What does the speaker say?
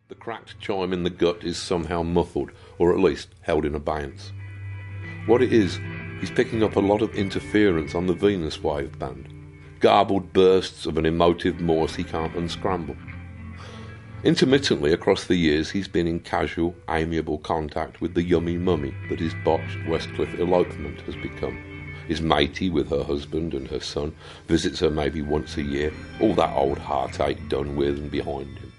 The cracked chime in the gut is somehow muffled, or at least held in abeyance. What it is, he's picking up a lot of interference on the Venus wave band, garbled bursts of an emotive Morse he can't unscramble. Intermittently across the years he's been in casual, amiable contact with the yummy mummy that his botched Westcliff elopement has become. Is matey with her husband and her son, visits her maybe once a year, all that old heartache done with and behind him.